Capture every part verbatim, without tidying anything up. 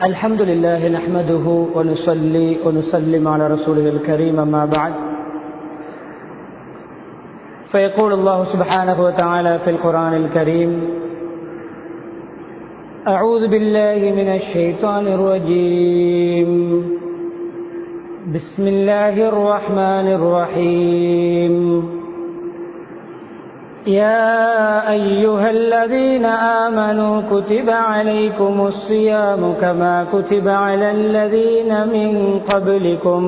الحمد لله نحمده ونصلي ونسلم على رسوله الكريم أما بعد فيقول الله سبحانه وتعالى في القرآن الكريم أعوذ بالله من الشيطان الرجيم بسم الله الرحمن الرحيم يا أيها الذين آمنوا كتب عليكم الصيام كما كتب على الذين من قبلكم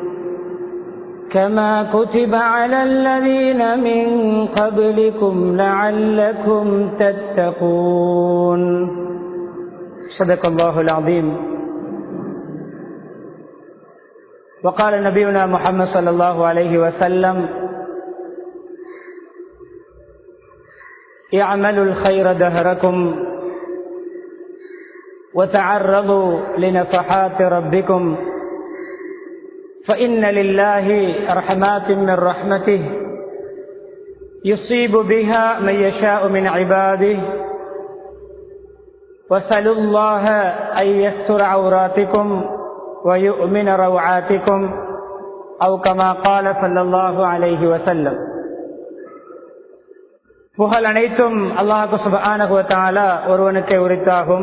كما كتب على الذين من قبلكم لعلكم تتقون صدق الله العظيم. وقال نبينا محمد صلى الله عليه وسلم اعملوا الخير دهركم وتعرضوا لنفحات ربكم فإن لله رحمات من رحمته يصيب بها من يشاء من عباده واسألوا الله أن يستر عوراتكم ويؤمن روعاتكم أو كما قال صلى الله عليه وسلم. புகழ் அனைத்தும் அல்லாஹ் சுப்ஹானஹு வ தஆலா ஒருவனுக்கே உரித்தாகும்.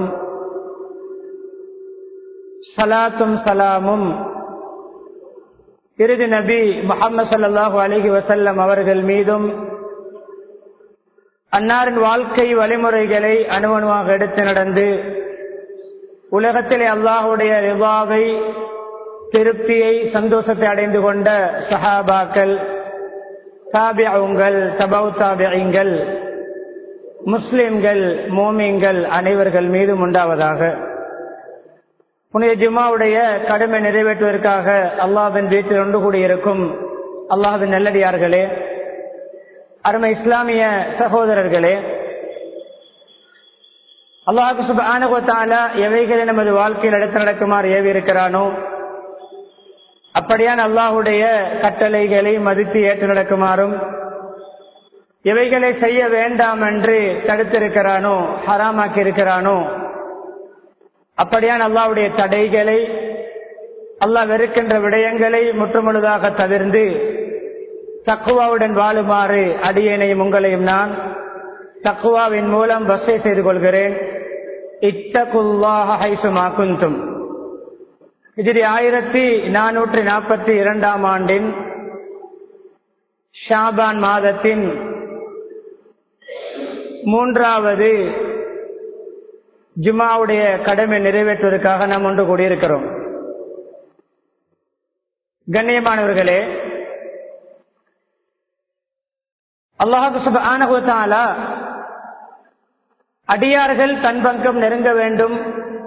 ஸலாத்தும் ஸலாமும் இறுதி நபி முஹம்மது ஸல்லல்லாஹு அலைஹி வஸல்லம் அவர்கள் மீதும் அன்னாரின் வாழ்க்கை வழிமுறைகளை அணுவணுவாக எடுத்து நடந்து உலகத்திலே அல்லாஹ்வுடைய ரிதாவை திருப்தியை சந்தோஷத்தை அடைந்து கொண்ட சஹாபாக்கள், தாபிஊன்கள், தபவு தாபிஈன்கள், முஸ்லிம்கள், மோமீன்கள் அனைவர்கள் மீதும் உண்டாவதாக. புனித ஜும்மாவுடைய கடமை நிறைவேற்றுவதற்காக அல்லாஹ்வின் வீட்டில் ஒன்று கூடியிருக்கும் அல்லாஹ்வின் நல்லடியார்களே, அருமை இஸ்லாமிய சகோதரர்களே, அல்லாஹ் சுப்ஹானஹு வ தஆலா எவைகளை நமது வாழ்க்கையில் எடுத்து நடக்குமாறு ஏவி இருக்கிறானோ அப்படியான அல்லாஹுடைய கட்டளைகளை மதித்து ஏற்று நடக்குமாறும், எவைகளை செய்ய வேண்டாம் என்று தடுத்திருக்கிறானோ ஹராமாக்கி இருக்கிறானோ அப்படியான அல்லாஹுடைய தடைகளை, அல்லாஹ் வெறுக்கின்ற விடயங்களை முற்றுமுழுதாக தவிர்ந்து தக்வாவுடன் வாழுமாறு அடியேனையும் உங்களையும் நான் தக்வாவின் மூலம் வசை செய்து கொள்கிறேன். இத்தகுல்லாஹ ஹைசுமா குந்தும். ஹிஜ்ரி ஆயிரத்தி நானூற்றி நாற்பத்தி இரண்டாம் ஆண்டின் ஷாபான் மாதத்தின் மூன்றாவது ஜுமாவுடைய கடமை நிறைவேற்றுவதற்காக நாம் ஒன்று கூடியிருக்கிறோம். கண்ணியமானவர்களே, அல்லாஹ் சுப்ஹானஹு வ தஆலா அடியார்கள் தன் பக்கம் நெருங்க வேண்டும்,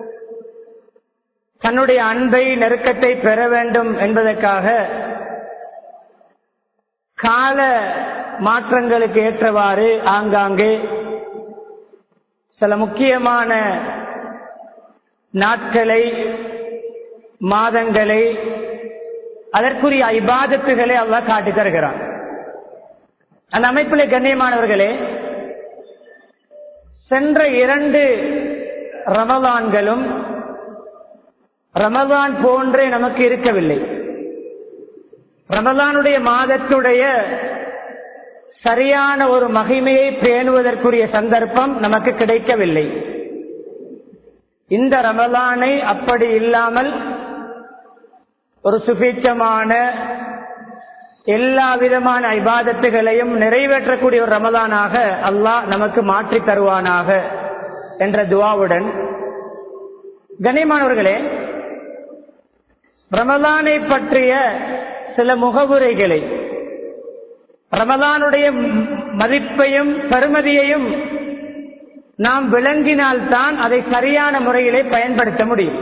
தன்னுடைய அன்பை நெருக்கத்தை பெற வேண்டும் என்பதற்காக கால மாற்றங்களுக்கு ஏற்றவாறு ஆங்காங்கே சில முக்கியமான நாட்களை, மாதங்களை, அதற்குரிய இபாதத்துகளை அல்லாஹ் காட்டி தருகிறான். அந்த அமைப்பிலே கண்ணியமானவர்களே, சென்ற இரண்டு ரமலான்களும் ரமலான் போன்றே நமக்கு இருக்கவில்லை. ரமலானுடைய மாதத்துடைய சரியான ஒரு மகிமையை பேணுவதற்குரிய சந்தர்ப்பம் நமக்கு கிடைக்கவில்லை. இந்த ரமலானை அப்படி இல்லாமல் ஒரு சுபீட்சமான எல்லா விதமான இபாதத்துகளையும் நிறைவேற்றக்கூடிய ஒரு ரமலானாக அல்லாஹ் நமக்கு மாற்றி தருவானாக என்ற துஆவுடன், கண்ணியமானவர்களே, ரமலானை பற்றிய சில முகவுரைகளை, ரமலானுடைய மதிப்பையும் பெருமதியையும் நாம் விளங்கினால்தான் அதை சரியான முறையிலே பயன்படுத்த முடியும்.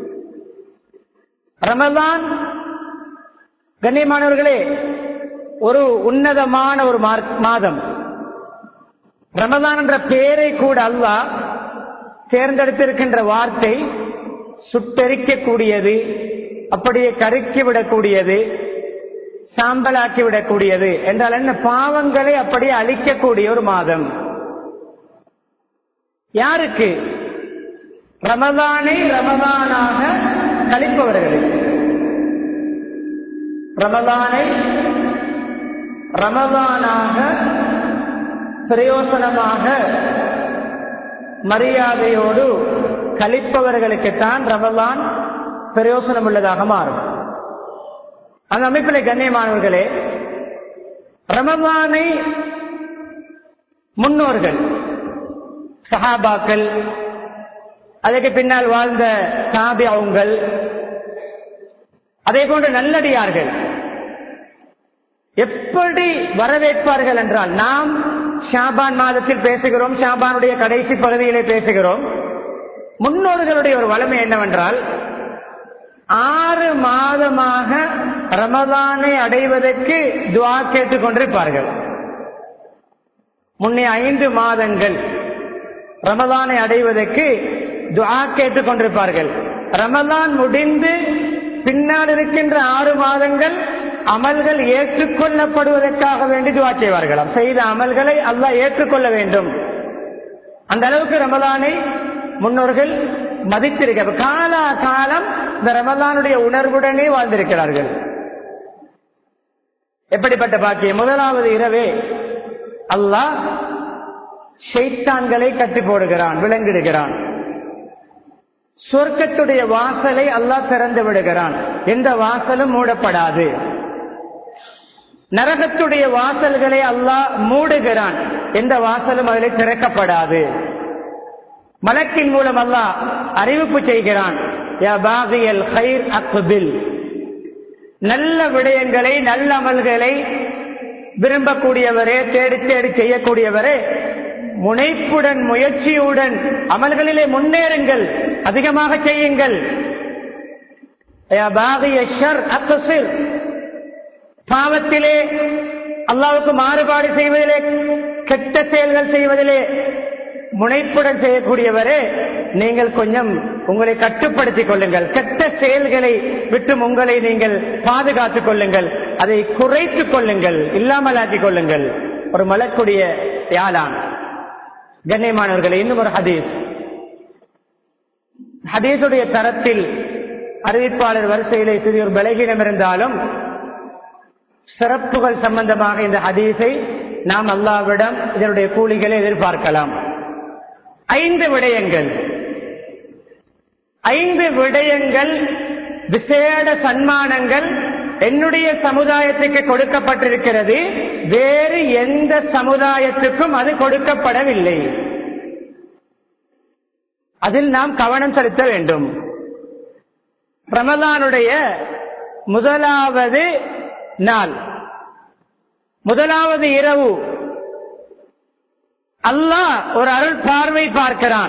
ரமலான் கண்ணியமானவர்களே ஒரு உன்னதமான ஒரு மாதம். ரமலான் என்ற பெயரை கூட அல்லாஹ் தேர்ந்தெடுத்திருக்கின்ற வார்த்தை சுட்டெரிக்கக்கூடியது, அப்படியே கருக்கிவிடக்கூடியது, சாம்பலாக்கிவிடக்கூடியது என்றால் என்ன? பாவங்களை அப்படியே அழிக்கக்கூடிய ஒரு மாதம். யாருக்கு? ரமதானை ரமதானாக கழிப்பவர்களுக்கு, ரமதானை ரமதானாக பிரயோசனமாக மரியாதையோடு கழிப்பவர்களுக்குத்தான் ரமதான் பிரயோசனம் உள்ளதாக மாறும். அந்த அமைப்பிலே கண்ணியமானவர்களே, ரமதானை முன்னோர்கள் சஹாபாக்கள், அதற்கு பின்னால் வாழ்ந்த தாபிஊன்கள், அதே போன்ற நல்லடியார்கள் எப்படி வரவேற்பார்கள் என்றால், நாம் ஷாபான் மாதத்தில் பேசுகிறோம், ஷாபானுடைய கடைசி பகுதியிலே பேசுகிறோம். முன்னோர்களுடைய ஒரு வலிமை என்னவென்றால், ஆறு மாதமாக ரமதானை அடைவதற்கு துஆ கேட்டுக் கொண்டிருப்பார்கள். முன்னே ஐந்து மாதங்கள் ரமதானை அடைவதற்கு துஆ கேட்டுக் கொண்டிருப்பார்கள். ரமதான் முடிந்து பின்னால் இருக்கின்ற ஆறு மாதங்கள் அமல்கள் ஏற்றுக்கொள்ளப்படுவதற்காக வேண்டி துஆ செய்வார்களாம். செய்த அமல்களை அல்லாஹ் ஏற்றுக்கொள்ள வேண்டும். அந்த அளவுக்கு ரமதானை முன்னோர்கள் மதித்திருக்க காலா காலம் இந்த ரமதானுடைய உணர்வுடனே வாழ்ந்திருக்கிறார்கள். எப்படிப்பட்ட பாக்கியம்! முதலாவது இரவே அல்லாஹ் ஷைத்தான்களை கட்டி போடுகிறான், விலங்கிடுகிறான். சொர்க்கத்துடைய வாசலை அல்லாஹ் திறந்து விடுகிறான், எந்த வாசலும் மூடப்படாது. நரகத்துடைய வாசல்களை அல்லாஹ் மூடுகிறான், எந்த வாசலும் அதில் திறக்கப்படாது. மலக்கின் மூலம் அல்லாஹ் அறிவிப்பு செய்கிறான், யா பாகியல் கைர் அக்பில், நல்ல விடயங்களை நல்ல அமல்களை விரும்பக்கூடியவரே, தேடி தேடி செய்யக்கூடியவரே, முனைப்புடன் முயற்சியுடன் அமல்களிலே முன்னேறுங்கள், அதிகமாக செய்யுங்கள். யா பாகிய ஷர் அக்ஸிர், பாவத்திலே அல்லாஹ்வுக்கு மாறுபாடு செய்வதிலே, கெட்ட செயல்கள் செய்வதிலே முனைப்புடன் செய்யக்கூடியவரே, நீங்கள் கொஞ்சம் உங்களை கட்டுப்படுத்திக் கொள்ளுங்கள், கெட்ட செயல்களை விட்டு உங்களை நீங்கள் பாதுகாத்துக் கொள்ளுங்கள், அதை குறைத்துக் கொள்ளுங்கள், இல்லாமலாக்கிக் கொள்ளுங்கள். ஒரு மலக்குடைய யாழான். கண்ணியமானவர்களே, இன்னும் ஒரு ஹதீஸ், ஹதீஸுடைய தரத்தில் அறிவிப்பாளர் வரிசையிலே சிறிய ஒரு பலகீனம் இருந்தாலும் சிறப்புகள் சம்பந்தமாக இந்த ஹதீஸை நாம் அல்லாஹ்விடம் இதனுடைய கூலிகளை எதிர்பார்க்கலாம். ஐந்து விடயங்கள் ஐந்து விடயங்கள் விசேட சன்மானங்கள் என்னுடைய சமுதாயத்துக்கு கொடுக்கப்பட்டிருக்கிறது, வேறு எந்த சமுதாயத்துக்கும் அது கொடுக்கப்படவில்லை. அதில் நாம் கவனம் செலுத்த வேண்டும். ரமலானுடைய முதலாவது நாள், முதலாவது இரவு அல்லாஹ் ஒரு அருள் பார்வை பார்க்கிறான்.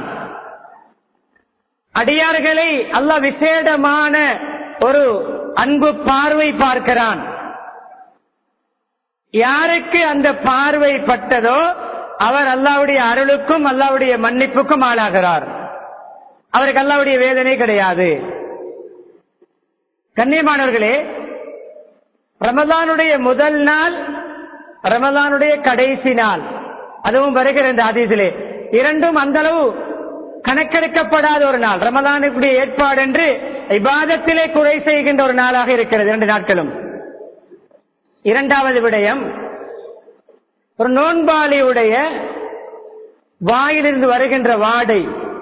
அடியார்களை அல்லாஹ் விசேடமான ஒரு அன்பு பார்வை பார்க்கிறான். யாருக்கு அந்த பார்வை பட்டதோ அவர் அல்லாஹ்வுடைய அருளுக்கும் அல்லாஹ்வுடைய மன்னிப்புக்கும் ஆளாகிறார். அவருக்கு அல்லாஹ்வுடைய வேதனை கிடையாது. கண்ணியமானவர்களே, ரமலானுடைய முதல் நாள், ரமலானுடைய கடைசி நாள், அதுவும் வருகிற இந்த ஹதீஸிலே இரண்டும் அந்த அளவு கணக்கெடுக்கப்படாத ஒரு நாள். ரமலானுடைய ஏற்பாடு என்று இபாதத்திலே குறை செய்கின்ற ஒரு நாளாக இருக்கிறது இரண்டு நாட்களும். இரண்டாவது விடயம், ஒரு நோன்பாளியுடைய வாயிலிருந்து வருகின்ற வாடை,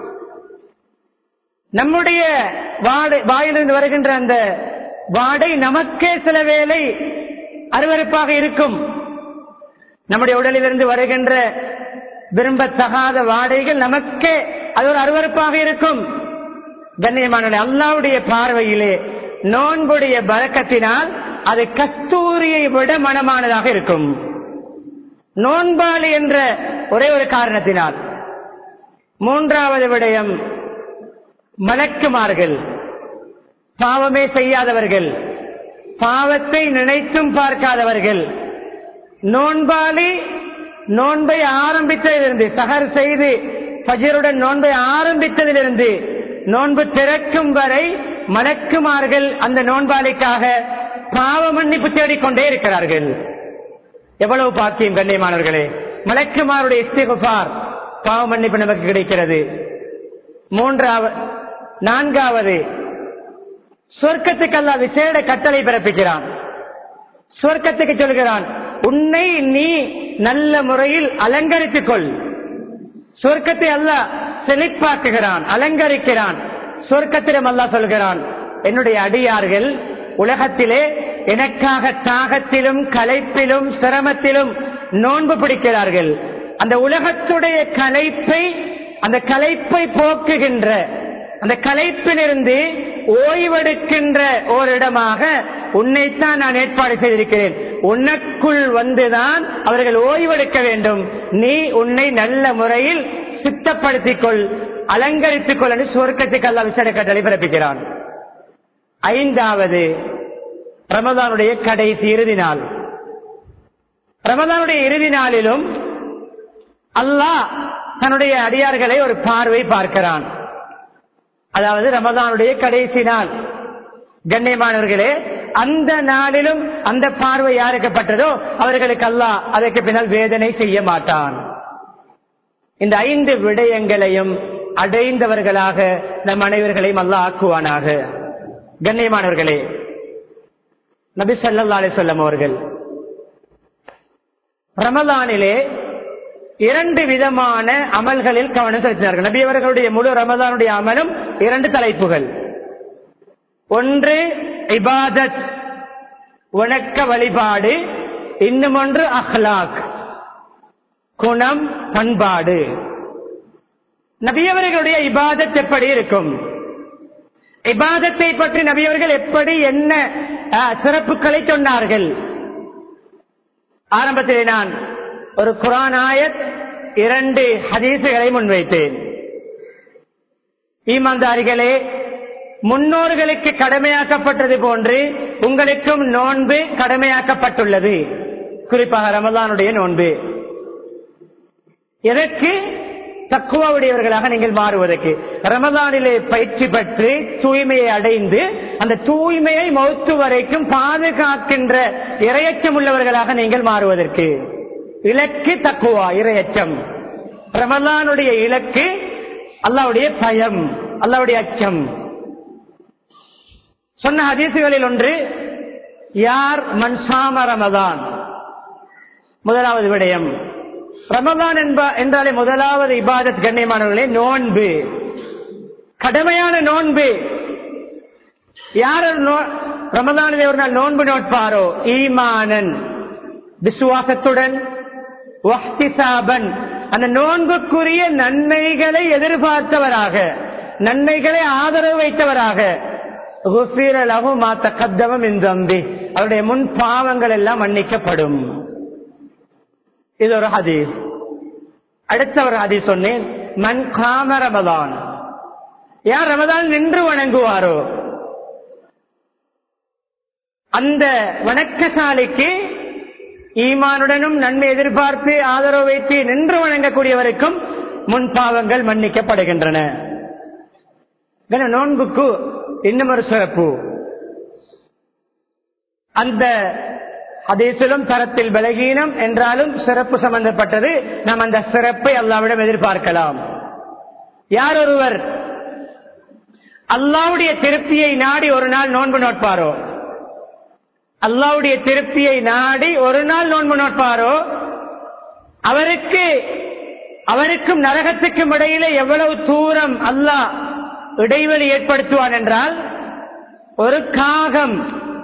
நம்முடைய வாயிலிருந்து வருகின்ற அந்த வாடை நமக்கே சில வேளை அருவருப்பாக இருக்கும். நம்முடைய உடலிலிருந்து வருகின்ற விரும்பத்தகாத வாடைகள் நமக்கே அது ஒரு அருவருப்பாக இருக்கும். கண்ணியமான அல்லாஹ்வுடைய பார்வையிலே நோன்புடைய பரக்கத்தினால் அது கஸ்தூரியை விட மனமானதாக இருக்கும். நோன்பாளி என்ற ஒரே ஒரு காரணத்தினால். மூன்றாவது விடயம், மலக்குமார்கள், பாவமே செய்யாதவர்கள், பாவத்தை நினைத்தும் பார்க்காதவர்கள். நோன்பாளி நோன்பை ஆரம்பித்ததிலிருந்து, சஹர் செய்து ஃபஜ்ருடன் நோன்பை ஆரம்பித்ததிலிருந்து நோன்பு திறக்கும் வரை மலக்குமார்கள் அந்த நோன்பாளிக்காக பாவ மன்னிப்பு தேடிக்கொண்டே இருக்கிறார்கள். எவ்வளவு பாக்கியம் கண்ணியமானவர்களே! மலக்குமாருடைய இஸ்திக்ஃபார், பாவ மன்னிப்பு நமக்கு கிடைக்கிறது. மூன்றாவது நான்காவது சொர்க்கத்துக்கு அல்லாஹ் விசேட கட்டளை பிறப்பிக்கிறான். சொர்க்கத்துக்கு சொல்கிறான், உன்னை நீ நல்ல முறையில் அலங்கரித்துக் கொள். சொர்க்கத்தை அல்லாஹ் செழிப்பாக்குகிறான், அலங்கரிக்கிறான். சொர்க்கத்திடம் அல்லாஹ் சொல்கிறான், என்னுடைய அடியார்கள் உலகத்திலே எனக்காக தாகத்திலும் களைப்பிலும் சிரமத்திலும் நோன்பு பிடிக்கிறார்கள். அந்த உலகத்துடைய களைப்பை அந்த களைப்பை போக்குகின்ற அந்த களைப்பிலிருந்து ஓய்வெடுக்கின்ற ஓரிடமாக உன்னைத்தான் நான் ஏற்பாடு செய்திருக்கிறேன். உனக்குள் வந்துதான் அவர்கள் ஓய்வெடுக்க வேண்டும். நீ உன்னை நல்ல முறையில் சித்தப்படுத்திக் கொள், அலங்கரித்துக் கொள் என்று சொர்க்கத்துக்கு அல்லாஹ் விசேட கட்டளை பிறப்பிக்கிறான். ஐந்தாவது ரமதானுடைய கடைசி இறுதி நாள். ரமதானுடைய இறுதி நாளிலும் அல்லாஹ் தன்னுடைய அடியார்களை ஒரு பார்வை பார்க்கிறான். அதாவது ரமதானுடைய கடைசி நாள். கண்ணியமானவர்களே, அந்த நாளிலும் அந்த பார்வை யாருக்கப்பட்டதோ அவர்களுக்கு அல்லாஹ் அதற்கு பின்னால் வேதனை செய்ய மாட்டான். இந்த ஐந்து விடயங்களையும் அடைந்தவர்களாக நம் அனைவர்களையும் அல்லாஹ் ஆக்குவானாக. கண்ணியமானவர்களே, நபி ஸல்லல்லாஹு அலைஹி வஸல்லம் அவர்கள் ரமதானிலே இரண்டு விதமான அமல்களில் கவனம் செலுத்தினார்கள். நபி அவர்களுடைய முழு ரமதானுடைய அமலும் இரண்டு தலைப்புகள். ஒன்று இபாதத், வணக்க வழிபாடு. இன்னும் ஒன்று அஹ்லாக், குணம் பண்பாடு. நபி அவர்களுடைய இபாதத் எப்படி இருக்கும், இபாதத்தை பற்றி நபி அவர்கள் எப்படி என்ன சிறப்புகளை சொன்னார்கள். ஆரம்பத்திலே நான் ஒரு குர்ஆன் ஆயத், இரண்டு ஹதீசுகளை முன்வைத்தேன். ஈமான்தாரிகளே, முன்னோர்களுக்கு கடமையாக்கப்பட்டது போன்று உங்களுக்கும் நோன்பு கடமையாக்கப்பட்டுள்ளது. குறிப்பாக ரமலானுடைய நோன்பு. எதற்கு? தக்குவாவுடையவர்களாக நீங்கள் மாறுவதற்கு. ரமலானிலே பயிற்சி பெற்று தூய்மையை அடைந்து அந்த தூய்மையை மௌத்து வரைக்கும் பாதுகாக்கின்ற இரையச்சம் உள்ளவர்களாக நீங்கள் மாறுவதற்கு. இலக்கு தக்குவா, இரையச்சம். ரமலானுடைய இலக்கு அல்லாஹ்வுடைய பயம், அல்லாஹ்வுடைய அச்சம். சொன்ன ஹதீசுகளில் ஒன்று, யார் மன்சாம ரமதான். முதலாவது விடயம், ரமதான் என்றாலே முதலாவது இபாதத் கண்ணியமானவர்களே நோன்பு, கடமையான நோன்பு. யார் ரமதானிலே ஒரு நாள் நோன்பு நோட்பாரோ, ஈமானன் விசுவாசத்துடன், வஹ்திசாபன் அந்த நோன்புக்குரிய நன்மைகளை எதிர்பார்த்தவராக, நன்மைகளை ஆதரவு வைத்தவராக, குஃபிர லஹு மா தகத்தம மின் தம்பி அவருடைய முன் பாவங்கள் எல்லாம் மன்னிக்கப்படும். இது ஒரு ஹதீஸ். அடுத்த ஒரு ஹதீஸ் சொன்னேன், மன் காம ரமதான், யார் ரமதான் நின்று வணங்குவாரோ அந்த வணக்கசாலைக்கு ஈமானுடனும் நன்மை எதிர்பார்த்து ஆதரவு வைத்து நின்று வணங்கக்கூடியவருக்கும் முன் பாவங்கள் மன்னிக்கப்படுகின்றன. நோன்புக்கு இன்னும் ஒரு சிறப்பு. அந்த ஹதீஸிலும் தரத்தில் பலகீனம் என்றாலும் சிறப்பு சம்பந்தப்பட்டது. நாம் அந்த சிறப்பை அல்லாஹ்விடம் எதிர்பார்க்கலாம். யார் ஒருவர் அல்லாஹ்வுடைய திருப்தியை நாடி ஒரு நாள் நோன்பு நோட்பாரோ, அல்லாஹ்வுடைய திருப்தியை நாடி ஒரு நாள் நோன்பு நோட்பாரோ அவருக்கு அவருக்கும் நரகத்துக்கும் இடையிலே எவ்வளவு தூரம் அல்லாஹ் இடைவெளி ஏற்படுத்துவான் என்றால், ஒரு காகம்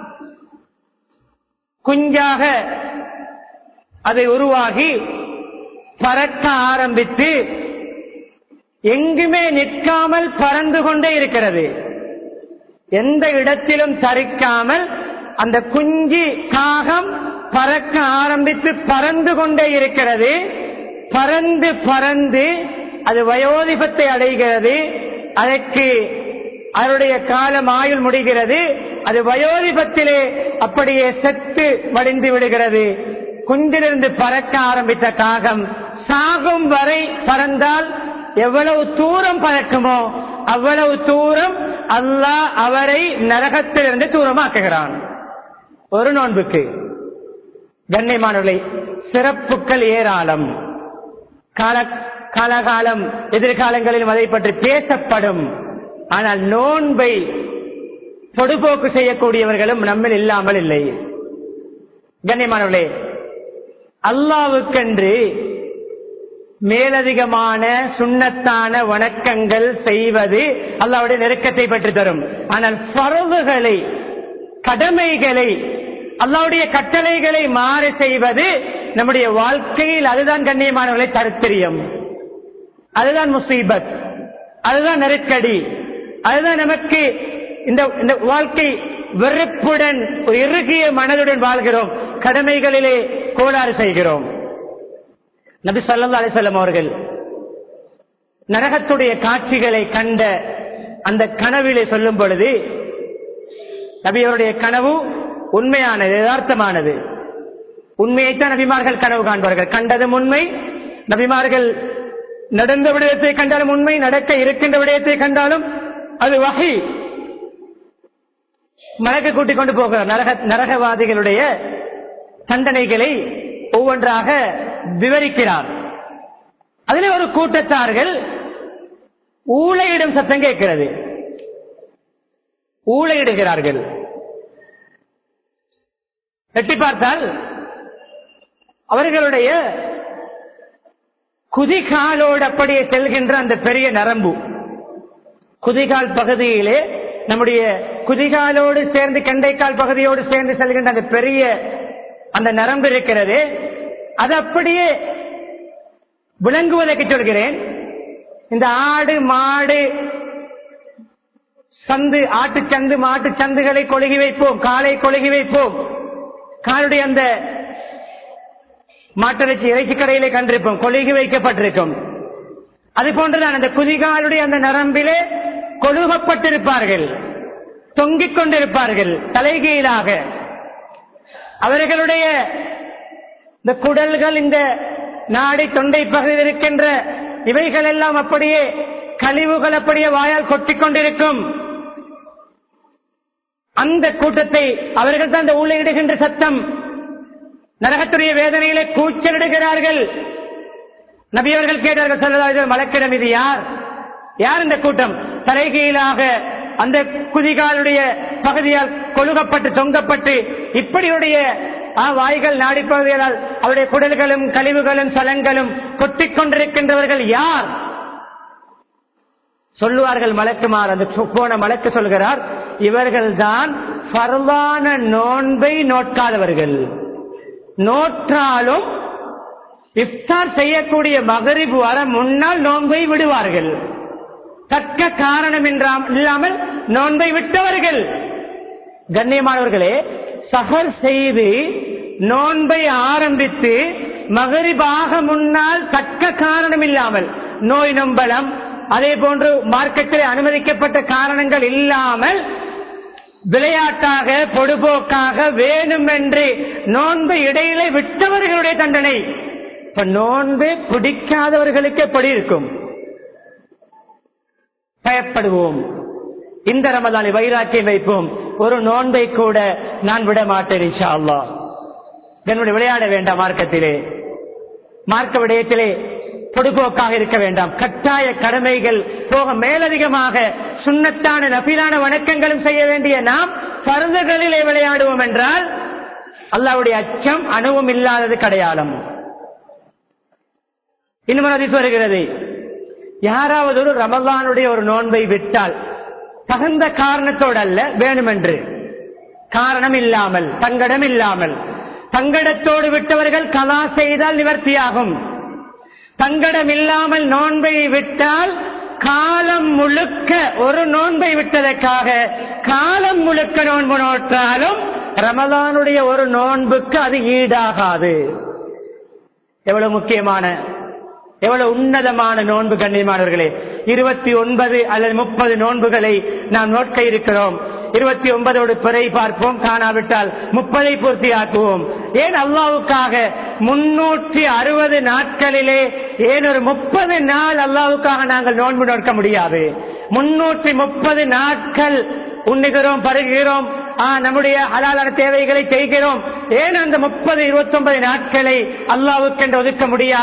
குஞ்சாக அதை உருவாகி பறக்க ஆரம்பித்து எங்குமே நிற்காமல் பறந்து கொண்டே இருக்கிறது. எந்த இடத்திலும் தரிக்காமல் அந்த குஞ்சு காகம் பறக்க ஆரம்பித்து பறந்து கொண்டே இருக்கிறது. பறந்து பறந்து அது வயோதிபத்தை அடைகிறது. அதற்கு அவருடைய காலம் ஆயுள் முடிகிறது. அது வயோதிபத்திலே அப்படியே செத்து வடிந்து விடுகிறது. குஞ்சிலிருந்து பறக்க ஆரம்பித்த காகம் சாகும் வரை பறந்தால் எவ்வளவு தூரம் பறக்குமோ அவ்வளவு தூரம் அல்லாஹ் அவரை நரகத்திலிருந்து தூரமாக்குகிறான். ஒரு நோன்புக்கு கண்ணியமானவர்களை சிறப்புகள் ஏராளம். கால காலகாலம் எதிர்காலங்களிலும் அதை பற்றி பேசப்படும். ஆனால் நோன்பை பொடுபோக்கு செய்யக்கூடியவர்களும் நம்மில் இல்லாமல் இல்லை. கண்ணியமானவர்களே, அல்லாஹ்வுக்கென்று மேலதிகமான சுன்னத்தான வணக்கங்கள் செய்வது அல்லாஹ்வுடைய நெருக்கத்தை பெற்று தரும். ஆனால் ஃபர்துகளை, கடமைகளை, அல்லாஹ்வுடைய கட்டளைகளை மாறு செய்வது நம்முடைய வாழ்க்கையில் அதுதான் கண்ணியமானவர்களை தரித்திரியம், அதுதான் முசீபத், அதுதான் நெருக்கடி, அதுதான் நமக்கு இந்த வாழ்க்கை வெறுப்புடன் இறுகிய மனதுடன் வாழ்கிறோம், கடமைகளிலே கோளாறு செய்கிறோம். நபி ஸல்லல்லாஹு அலைஹி வஸல்லம் அவர்கள் நரகத்துடைய காட்சிகளை கண்ட அந்த கனவிலே சொல்லும் பொழுது, நபி அவருடைய கனவு உண்மையானது, யதார்த்தமானது. உண்மையைத்தான் நபிமார்கள் கனவு காண்பார்கள். கண்டதும் உண்மை. நபிமார்கள் நடந்த விடயத்தை கண்டாலும் உண்மை, நடக்க இருக்கின்ற விடயத்தை கண்டாலும் அது வஹி. மலக்கு கூட்டிக் கொண்டு போகிறார். நரக நரகவாதிகளுடைய தண்டனைகளை ஒவ்வொன்றாக விவரிக்கிறார். அதிலே ஒரு கூட்டத்தார்கள் ஊளையிடும் சத்தம் கேட்கிறது. ஊளையிடுகிறார்கள். எட்டி பார்த்தால் அவர்களுடைய குதிகாலோடு அப்படியே செல்கின்ற அந்த பெரிய நரம்பு, குதிகால் பகுதியிலே நம்முடைய குதிகாலோடு சேர்ந்து கண்டைக்கால் பகுதியோடு சேர்ந்து செல்கின்ற அந்த பெரிய அந்த நரம்பு இருக்கிறது. அது அப்படியே விளங்குவதற்கு சொல்கிறேன். இந்த ஆடு மாடு சந்து, ஆட்டு சந்து மாட்டு சந்துகளை கொழுகி வைப்போம், காலை கொழுகி வைப்போம், காலுடைய அந்த மாட்டிறைச்சி இறைச்சி கடையிலே கண்டிருப்போம், கொழுகி வைக்கப்பட்டிருக்கும். அது போன்றுதான் அந்த குதிகாலுடைய அந்த நரம்பிலே கொழுகப்பட்டிருப்பார்கள், தொங்கிக் கொண்டிருப்பார்கள் தலைகீழாக. அவர்களுடைய இந்த குடல்கள், இந்த நாடி தொண்டை பகுதியில் இருக்கின்ற இவைகள் எல்லாம் அப்படியே கழிவுகள் அப்படியே வாயால் கொட்டிக் கொண்டிருக்கும். அந்த கூட்டத்தை அவர்கள் தான் இந்த ஊழையிடுகின்ற சத்தம், நரகத்துடைய வேதனையிலே கூச்சலிடுகிறார்கள். நபி அவர்கள் கேட்டார்கள், ஸல்லல்லாஹு அலைஹி வஸல்லம், மலக்கிடம் இது யார்? யார் இந்த கூட்டம்? தலைகீழாக அந்த குதிகாலுடைய பகுதியால் கொழுகப்பட்டு தொங்கப்பட்டு இப்படியுடைய வாய்கள் நாடி பகுதிகளால் அவருடைய குடல்களும் கழிவுகளும் சலங்களும் கொட்டிக் கொண்டிருக்கின்றவர்கள் யார்? சொல்லுவார்கள் மலக்குமார். அந்த போன மலக்கு சொல்கிறார், இவர்கள் தான் ஃபர்லான நோன்பை நோட்காதவர்கள். நோற்றாலும் இஃப்தார் செய்யக்கூடிய மகரிப் வர முன்னால் நோன்பை விடுவார்கள். தக்க காரணம் இல்லாமல் நோன்பை விட்டவர்கள். கண்ணியமானவர்களே, சஹர் செய்து நோன்பை ஆரம்பித்து மகரிபாக முன்னால் தக்க காரணம் இல்லாமல், நோய் நொம்பலம் அதே போன்று மார்க்கெட்டில் அனுமதிக்கப்பட்ட காரணங்கள் இல்லாமல் விளையாட்டாக பொடுபோக்காக வேணுமென்று நோன்பு இடையிலே விட்டவர்களுடைய தண்டனை. இப்ப நோன்பு பிடிக்காதவர்களுக்கு எப்படி இருக்கும்? பயப்படுவோம். இந்த ரமதானை வைராக்கியம் வைப்போம். ஒரு நோன்பை கூட நான் விட மாட்டேன் இன்ஷா அல்லாஹ். என்னுடைய விளையாட வேண்டாம், மார்க்கத்திலே மார்க்க விடயத்திலே பொடுபோக்காக இருக்க வேண்டாம். கட்டாய கடமைகள் போக மேலதிகமாக சுன்னத்தான நபிலான வணக்கங்களும் செய்ய வேண்டிய நாம் பருந்துகளிலே விளையாடுவோம் என்றால் அல்லாஹ்வுடைய அச்சம் அணுவும் இல்லாதது கடையாளம். இன்னும் ஹதீஸ் வருகிறது, யாராவது ஒரு ரமலானுடைய ஒரு நோன்பை விட்டால் தகுந்த காரணத்தோடு அல்ல, வேணுமென்று காரணம் இல்லாமல், தங்கடம் இல்லாமல், தங்கடத்தோடு விட்டவர்கள் கலா செய்தால் நிவர்த்தியாகும். தங்கடம் இல்லாமல் நோன்பை விட்டால் காலம் முழுக்க ஒரு நோன்பை விட்டதற்காக காலம் முழுக்க நோன்பு நோற்றாலும் ரமலானுடைய ஒரு நோன்புக்கு அது ஈடாகாது. எவ்வளவு முக்கியமான, எவ்வளவு உன்னதமான நோன்பு கண்ணியமானவர்களே. இருபத்தி ஒன்பது அல்லது முப்பது நோன்புகளை நாம் நோட்க இருக்கிறோம். இருபத்தி ஒன்பதோடு பிறை பார்ப்போம், காணாவிட்டால் முப்பதை பூர்த்தியாக்குவோம். ஏன் அல்லாஹ்வுக்காக முன்னூற்றி அறுபது நாட்களிலே ஏன் ஒரு முப்பது நாள் அல்லாஹ்வுக்காக நாங்கள் நோன்பு நோக்க முடியாது? முன்னூற்றி முப்பது நாட்கள் உண்ணுகிறோம், பருகிறோம், நம்முடைய ஹலாலான தேவைகளை செய்கிறோம். ஏன் அந்த முப்பது இருபத்தி ஒன்பது நாட்களை அல்லாஹ்வுக்கென்று ஒதுக்க முடியாது?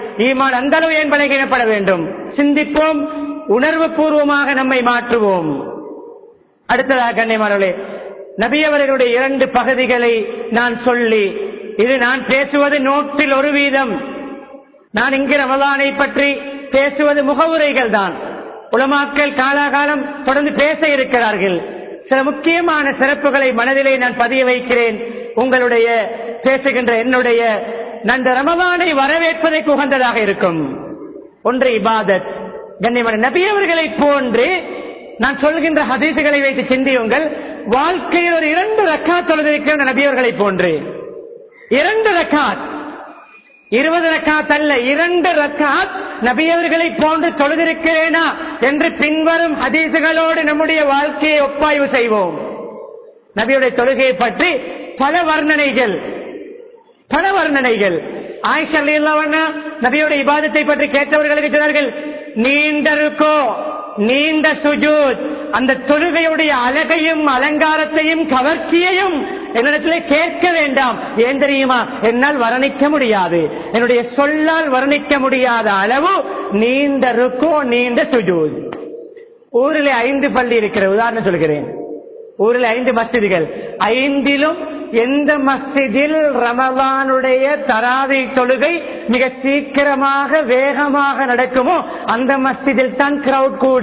ஈமான் அந்த அளவு ஏன் பலகீனப்பட வேண்டும்? சிந்திப்போம், உணர்வு பூர்வமாக நம்மை மாற்றுவோம். அடுத்ததாக கண்ணியமானவர்களே, நபி அவர்களுடைய இரண்டு பகுதிகளை நான் சொல்லி, இது நான் பேசுவது நூற்றில் ஒரு வீதம். நான் இங்கு ரமலானை பற்றி பேசுவது முகவுரைகள் தான். உலமாக்கள் காலாகாலம் தொடர்ந்து பேச இருக்கிறார்கள். சில முக்கியமான சிறப்புகளை மனதிலே நான் பதிய வைக்கிறேன். உங்களுடைய பேசுகின்ற என்னுடைய நந்த ரமலானை வரவேற்பதற்கு உகந்ததாக இருக்கும். ஒன்று இபாதத். கண்ணியமான நபி அவர்களை போன்று நான் சொல்கின்ற ஹதீசுகளை வைத்து சிந்தியுங்கள். வாழ்க்கையில் ஒரு இரண்டு ரக்காத் தொழுதிருக்கிற நபி அவர்களை போன்று இரண்டு ரக்காத், இருபது ரக்காத் அல்ல, இரண்டு ரக்காத் நபி அவர்களை போன்று தொழுதிருக்கிறேனா என்று பின்வரும் ஹதீசுகளோடு நம்முடைய வாழ்க்கையை ஒப்பாய்வு செய்வோம். நபியுடைய தொழுகையை பற்றி பல வர்ணனைகள் பல வர்ணனைகள் ஆயிஷா ரலியல்லாஹு அன்ஹா நபியுடைய இபாதத்தை பற்றி கேட்டவர்களுக்கு சொன்னார்கள், நீண்ட ருக்கோ, நீண்ட சுஜூத், அந்த தொழுகையுடைய அழகையும் அலங்காரத்தையும் கவர்ச்சியையும் என்னிடத்திலே கேட்க வேண்டாம். ஏன் தெரியுமா? என்னால் வர்ணிக்க முடியாது, என்னுடைய சொல்லால் வர்ணிக்க முடியாத அளவு நீண்ட ருக்கோ, நீண்ட சுஜூத். ஊரில் ஐந்து பள்ளி இருக்கிற உதாரணம் சொல்கிறேன். ஊரில் ஐந்து மஸ்ஜிதுகள், ஐந்திலும் எந்த மஸ்ஜிதில் ரமலானுடைய தராவி தொழுகை மிக சீக்கிரமாக வேகமாக நடக்குமோ அந்த மஸ்ஜிதில் தான் கிரௌட் கூட.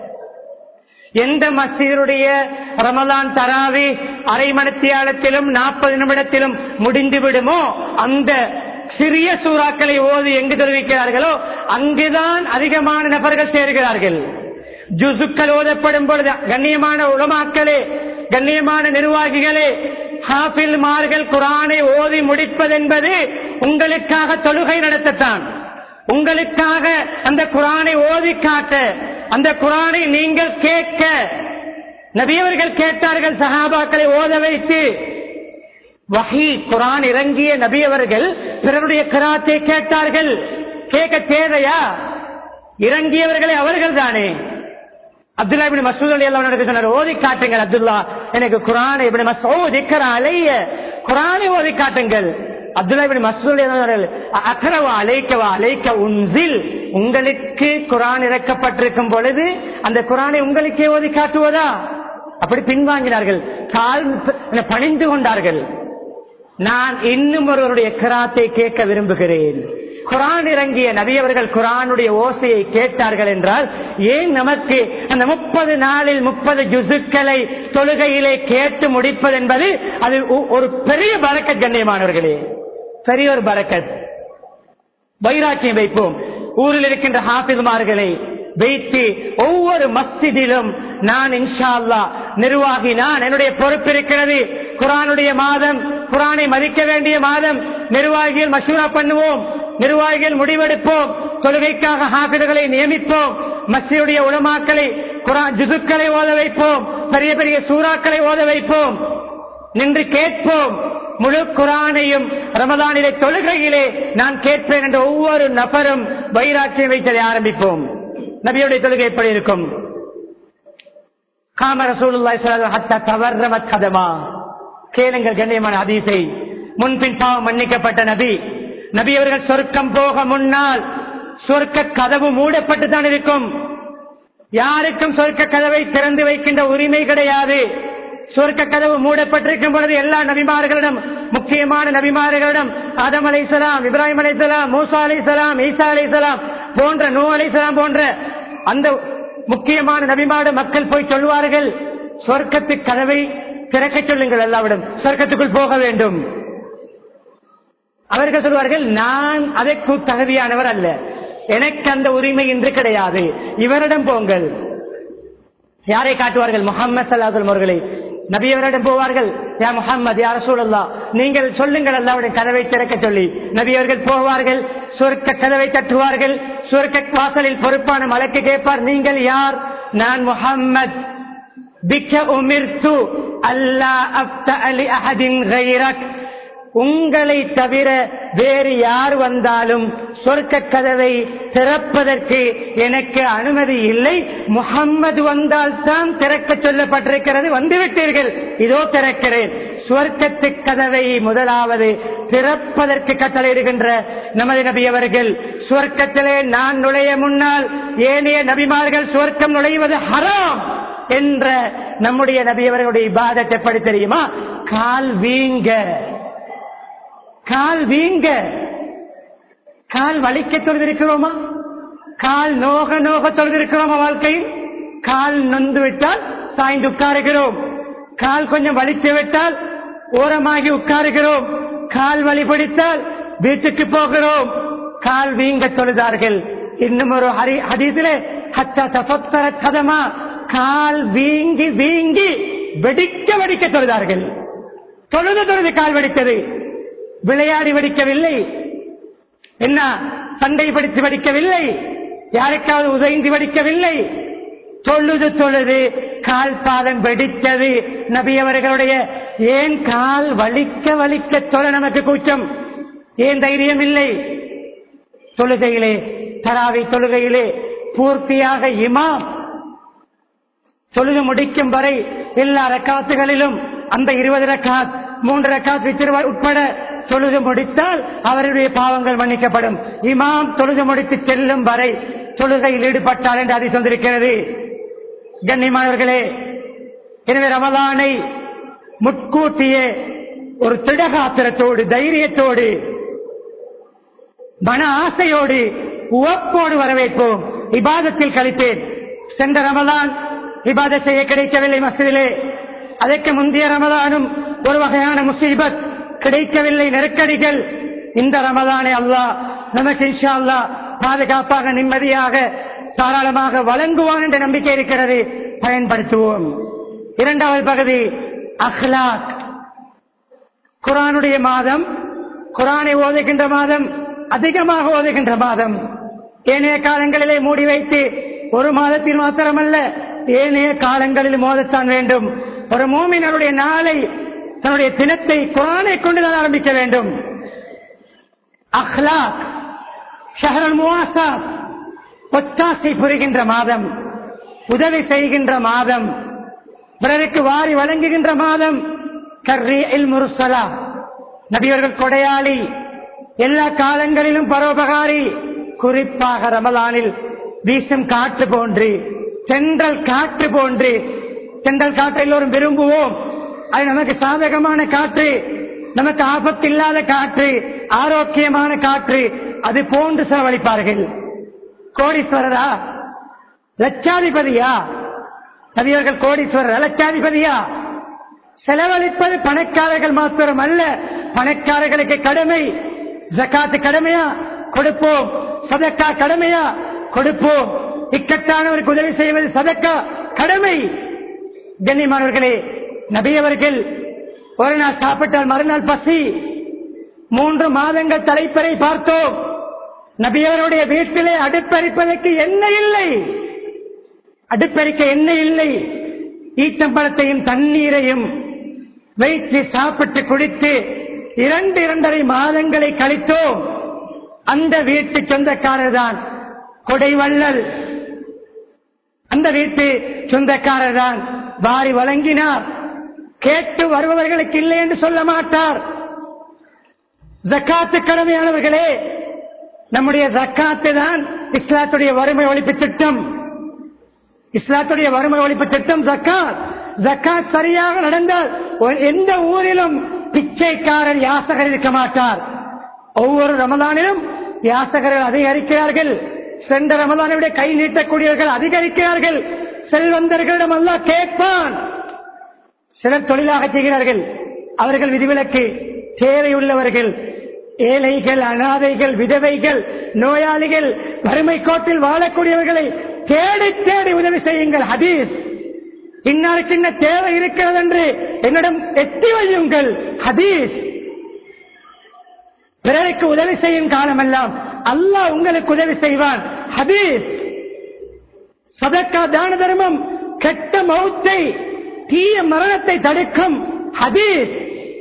எந்த மஸ்ஜிதுடைய ரமலான் தராவி அரை மணித்தியாலத்திலும் நாற்பது நிமிடத்திலும் முடிந்து விடுமோ அந்த சிறிய சூறாக்களை ஓதி எங்கு தெரிவிக்கிறார்களோ அங்குதான் அதிகமான நபர்கள் சேர்கிறார்கள். ஜுசுக்கள் ஓதப்படும் பொழுது கண்ணியமான உலமாக்களே, கண்ணியமான நிர்வாகிகளே, ஹாஃபில்மார்கள் குர்ஆனை ஓதி முடிப்பதென்பது உங்களுக்காக தொழுகை நடத்தத்தான், உங்களுக்காக அந்த குர்ஆனை ஓதி காட்ட, அந்த குர்ஆனை நீங்கள் கேட்க. நபியவர்கள் கேட்டார்கள், சஹாபாக்களை ஓத வைத்து. வஹீ குர்ஆன் இறங்கிய நபியவர்கள் பிறருடைய கிராத்தை கேட்டார்கள். கேட்க தேவையா? இறங்கியவர்களை அவர்கள் தானே. அப்துல்லா இப்னு மஸ்ஊத் ரலியல்லாஹு அன்ஹு சொன்னார், ஓதி காட்டுங்கள் அப்துல்லா, எனக்கு குர்ஆனை இப்னு மஸ்ஊத் இக்ரா அலைய, குர்ஆனை ஓதி காட்டுங்கள். அப்துல்லா இப்னு மஸ்ஊத் ரலியல்லாஹு அன்ஹு, அக்ரவ அலைக்க வ அலைக்க உன்சில், உங்களுக்கு குர்ஆன் இறக்கப்பட்டிருக்கும் பொழுது அந்த குர்ஆனை உங்களுக்கே ஓதி காட்டுவதா? அப்படி பின்வாங்கினார்கள், கால் பணிந்து கொண்டார்கள். நான் இன்னும் ஒருவருடைய கிராத்தை கேட்க விரும்புகிறேன். குர்ஆன் இறங்கிய நபி அவர்கள் குர்ஆனுடைய ஓசையை கேட்டார்கள் என்றால் ஏன் நமக்கு அந்த முப்பது நாளில் முப்பது ஜுசுக்களை தொழுகையிலே கேட்டு முடிப்பது என்பது அது ஒரு பெரிய பரக்கத். கண்ணியமானவர்களே, பெரிய ஒரு பரக்கத். வைராக்கியம் வைப்போம். ஊரில் இருக்கின்ற ஹாஃபிஸ்மார்களை வைத்து ஒவ்வொரு மஸ்ஜிதிலும் நான் இன்ஷா அல்லாஹ் நிர்வாகி, நான் என்னுடைய பொறுப்பு இருக்கிறது. குர்ஆனுடைய மாதம், குர்ஆனை மதிக்க வேண்டிய மாதம். நிர்வாகிகள் மஷூரா பண்ணுவோம், நிர்வாகிகள் முடிவெடுப்போம், தொழுகைக்காக ஹாஃபிதுகளை நியமிப்போம், மஸ்ஜிதுடைய உலமாக்களை குர்ஆன் ஜுசுக்களை ஓத வைப்போம், பெரிய பெரிய சூறாக்களை ஓத வைப்போம், நின்று கேட்போம். முழு குர்ஆனையும் ரமலானிலே தொழுகையிலே நான் கேட்பேன் என்ற ஒவ்வொரு நபரும் வைராக்கியம் வைத்ததை ஆரம்பிப்போம். நபியுடைய தொழுகை எப்படி இருக்கும்? காம ரசூலுல்லாஹி ஸல்லல்லாஹு அலைஹி வஸல்லம் தவர்ரமத் கதமா. கேளுங்கள் கண்ணியமான ஹதீஸை. முன்பின் பாவம் மன்னிக்கப்பட்ட நபி, நபி அவர்கள் சொர்க்கம் போக முன்னால் சொர்க்க கதவு மூடப்பட்டு தான் இருக்கும். யாருக்கும் சொர்க்க கதவை திறந்து வைக்கின்ற உரிமை கிடையாது. சொர்க்க கதவு மூடப்பட்டிருக்கும் பொழுது எல்லா நபிமார்களிடம், முக்கியமான நபிமார்களிடம், ஆதம் அலைஹிஸ்ஸலாம், இப்ராஹிம் அலைஹிஸ்ஸலாம், மூசா அலைஹிஸ்ஸலாம், ஈசா அலைஹிஸ்ஸலாம் போன்ற, நூ அலைஹிஸ்ஸலாம் போன்ற அந்த முக்கியமான நபிமாரோட மக்கள் போய் சொல்வார்கள், சொர்க்கத்து கதவை திறக்க சொல்லுங்கள், எல்லாவிடம் சொர்க்கத்துக்குள் போக வேண்டும். அவர்கள் சொல்வார்கள், நான் அதற்கு தகுதியானவர் அல்ல, எனக்கு அந்த உரிமை இன்று கிடையாது, இவரிடம் போங்கள். யாரை காட்டுவார்கள்? முஹம்மது ஸல்லல்லாஹு அலைஹி வஸல்லம் அவர்களை. நபி அவரிடம் போவார்கள், யா முஹம்மது, யா ரசூலல்லாஹ், நீங்கள் சொல்லுங்கள் அல்லாஹ்வுடைய கதவை திறக்க சொல்லி. நபி அவர்கள் போவார்கள், சொர்க்க கதவை தட்டுவார்கள். சொர்க்க வாசலில் பொறுப்பான மலக்கு கேட்பார், நீங்கள் யார்? நான் முஹம்மது, பிக்க உமிர்து அல்லா அஃப்தஅ லி அஹதின் கைரக், உங்களை தவிர வேறு யார் வந்தாலும் சொர்க்க கதவை திறப்பதற்கு எனக்கு அனுமதி இல்லை. முஹம்மது வந்தால் தான் திறக்க சொல்லப்பட்டிருக்கிறது, வந்துவிட்டீர்கள், இதோ திறக்கிறேன். சுவர்க்கத்து கதவை முதலாவது திறப்பதற்கு கட்டளையிடுகின்ற நமது நபி அவர்கள் சுவர்க்கத்திலே நான் நுழைய முன்னால் ஏனைய நபிமார்கள் சுவர்க்கம் நுழைவது ஹராம் என்ற நம்முடைய நபி அவர்களுடைய இபாதத் எப்படி தெரியுமா? கால் வீங்க கால் வீங்க கால் வலிக்க தொழுதிருக்கிறோமா? கால் நோக நோக தொழுதிருக்கிறோமா? வாழ்க்கையில் கால் நொந்து விட்டால் சாய்ந்து உட்காருகிறோம், கால் கொஞ்சம் வலித்து விட்டால் ஓரமாகி உட்காருகிறோம், கால் வலி பிடித்தால் வீட்டுக்கு போகிறோம். கால் வீங்க தொழுதார்கள். இன்னும் ஒரு ஹதீஸிலே ஹத்தா தஃபத்தரத் கதமா, கால் வீங்கி வீங்கி வெடிக்க வெடிக்க தொழுதார்கள். தொழுது தொழுது கால் வெடித்தது. விளையாடி வெடிக்கவில்லை, என்ன சண்டை படித்து வெடிக்கவில்லை, யாருக்காவது உதைந்து வெடிக்கவில்லை. தொழுது தொழுது கால் பாதம் வெடித்தது. நபி அவர்களுடைய ஏன் கால் வலிக்க வலிக்க தொழ நமக்கு கூச்சம், ஏன் தைரியம் இல்லை? தொழுகையிலே தராவி தொழுகையிலே பூர்த்தியாக இமாம் தொழுது முடிக்கும் வரை எல்லா ரக்காத்துகளிலும் அந்த இருபது ரக்காத் மூன்று ரக்காத் வித்திரு உட்பட தொழுது முடித்தால் அவருடைய பாவங்கள் மன்னிக்கப்படும். இமாம் தொழுது முடித்து செல்லும் வரை தொழுகையில் ஈடுபட்டால் என்று அதை சொல்லிருக்கிறது. கண்ணியமானவர்களே, எனவே ரமலானை முட்கூட்டியே ஒரு திடகாத்திரத்தோடு தைரியத்தோடு மன ஆசையோடு உவப்போடு வரவேற்போம். இபாதத்தில் கழித்தேன். சென்ற ரமலான் இபாதத் செய்ய கிடைக்கவில்லை மஸ்ஜிதிலே. அதற்கு முந்தைய ரமலானும் ஒரு வகையான முசீபத், கிடைக்கவில்லை, நெருக்கடிகள். இந்த ரமலானை அல்லாஹ் நமக்கு இன்ஷா அல்லாஹ் பாதுகாப்பாக நிம்மதியாக தாராளமாக வழங்குவான் என்ற நம்பிக்கை இருக்கிறது. பயன்படுத்துவோம். இரண்டாவது பகுதி அஹ்லாக். குர்ஆனுடைய மாதம், குர்ஆனை ஓதுகின்ற மாதம், அதிகமாக ஓதுகின்ற மாதம். ஏனைய காலங்களிலே மூடி வைத்து ஒரு மாதத்தில் மாத்திரமல்ல, ஏனைய காலங்களில் மோதத்தான் வேண்டும். ஒரு மூமினருடைய நாளை, தன்னுடைய தினத்தை குர்ஆனை கொண்டுதான் ஆரம்பிக்க வேண்டும். அஹ்லாக் ஷஹ்ருல் முவாசாத், ஒத்தாசை புரிகின்ற மாதம், உதவி செய்கின்ற மாதம், பிறருக்கு வாரி வழங்குகின்ற மாதம். கர்ரீஇல் முர்ஸலா, நபியவர்கள் கொடையாளி, எல்லா காலங்களிலும் பரோபகாரி. குறிப்பாக ரமலானில் வீசும் காற்று போன்று, தென்றல் காற்று போன்று. தென்றல் காற்றை எல்லோரும் விரும்புவோம். அது நமக்கு சாதகமான காற்று, நமக்கு ஆபத்து இல்லாத காற்று, ஆரோக்கியமான காற்று. அது போன்று செலவழிப்பார்கள். கோடீஸ்வரரா, லட்சாதிபதியா? நபியவர்கள் கோடீஸ்வரரா, லட்சாதிபதியா? செலவழிப்பது பணக்காரர்கள் மாத்திரம் அல்ல, பணக்காரர்களுக்கு கடமை. ஜகாத்து கடமையா? கொடுப்போம். சதக்கா கடமையா? கொடுப்போம். இக்கட்டானவருக்கு உதவி செய்வது சதக்கா கடமை. கண்ணியமானவர்களே, நபியவர்கள் ஒரு நாள் சாப்பிட்டால் மறுநாள் பசி. மூன்று மாதங்கள் தலைப்பறை பார்த்தோம். நபியவருடைய வீட்டிலே அடுப்பெரிப்பதற்கு எண்ணெய் இல்லை, அடுப்பெரிக்க எண்ணெய் இல்லை. ஈட்டம்பழத்தையும் தண்ணீரையும் வைத்து சாப்பிட்டு குடித்து இரண்டு இரண்டரை மாதங்களை கழித்தோம். அந்த வீட்டு சொந்தக்காரர் தான் கொடைவள்ளல். அந்த வீட்டு சொந்தக்காரர் தான் வாரி வழங்கினார். கேட்டு வருபவர்களுக்கு இல்லை என்று சொல்ல மாட்டார். ஜக்காத்து கடமையானவர்களே, நம்முடைய ஜக்காத்து தான் இஸ்லாத்துடைய வறுமை ஒழிப்பு திட்டம். இஸ்லாத்துடைய வறுமை ஒழிப்பு திட்டம் ஜக்காத். ஜக்காத் சரியாக நடந்தால் எந்த ஊரிலும் பிச்சைக்காரர் யாசகர் இருக்க மாட்டார். ஒவ்வொரு ரமலானிலும் யாசகர்கள் அதிகரிக்கிறார்கள். சென்ற ரமலானை விட கை நீட்டக்கூடியவர்கள் அதிகரிக்கிறார்கள். செல்வந்தர்களிடம் அல்லாஹ் கேட்பான். சிலர் தொழிலாக செய்கிறார்கள், அவர்கள் விதிவிலக்கு. தேவையுள்ளவர்கள், ஏழைகள், அனாதைகள், விதவைகள், நோயாளிகள், வறுமை கோட்டில் வாழக்கூடியவர்களை தேடி தேடி உதவி செய்யுங்கள். ஹதீஸ். இன்னாருக்கு என்ன தேவை இருக்கிறது என்று என்னிடம் எட்டி வையுங்கள். ஹதீஸ். பிறருக்கு உதவி செய்யும் காலமெல்லாம் அல்லாஹ் உங்களுக்கு உதவி செய்வான். ஹதீஸ். சதக்கா தான தர்மம் கெட்ட மௌத்தை, தீய மரணத்தை தடுக்கும். ஹதீஸ்.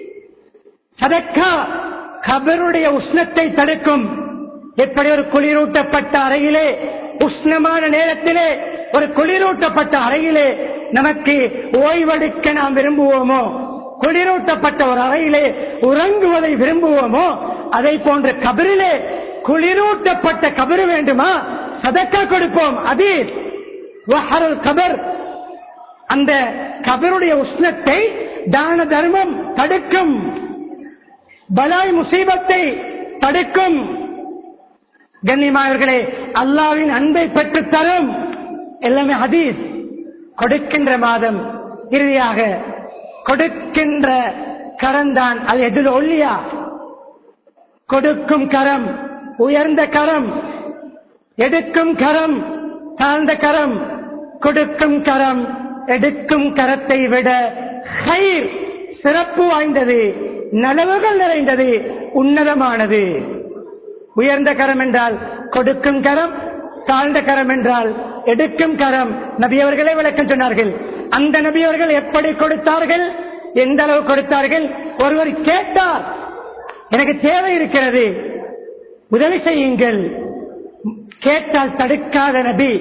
சதக்கா கபருடைய உஷ்ணத்தை தடுக்கும். எப்படி ஒரு குளிரூட்டப்பட்ட அறையிலே, உஷ்ணமான நேரத்திலே ஒரு குளிரூட்டப்பட்ட அறையிலே நமக்கு ஓய்வெடுக்க நாம் விரும்புவோமோ, குளிரூட்டப்பட்ட ஒரு அறையிலே உறங்குவதை விரும்புவோமோ, அதை போன்ற கபரிலே குளிரூட்டப்பட்ட கபர் வேண்டுமா, சதக்கா கொடுப்போம். அது கபர், அந்த கபருடைய உஷ்ணத்தை தான தர்மம் தடுக்கும், பலாய் முசீபத்தை தடுக்கும். கண்ணியமானவர்களே, அல்லாஹ்வின் அன்பை பெற்று தரும். எல்லாமே ஹதீஸ். கொடுக்கின்ற மாதம் இறுதியாக கொடுக்கின்ற கரம்தான் அது. எதில் ஒல்லியா கொடுக்கும் கரம், உயர்ந்த கரம், எடுக்கும் கரம், தாழ்ந்த கரம். கொடுக்கும் கரம் எடுக்கும் கரத்தை விட ஹைர், சிறப்பு வாய்ந்தது, நலவுகள் நிறைந்தது, உன்னதமானது. உயர்ந்த கரம் என்றால் கொடுக்கும் கரம், தாழ்ந்த கரம் என்றால் எடுக்கும் கரம். நபியவர்களே விளக்கம் சொன்னார்கள். அந்த நபியவர்கள் எப்படி கொடுத்தார்கள், எந்த அளவு கொடுத்தார்கள்? ஒருவர் கேட்டார், எனக்கு தேவை இருக்கிறது, உதவி செய்யுங்கள். கேட்டால் தடுக்காத நபி.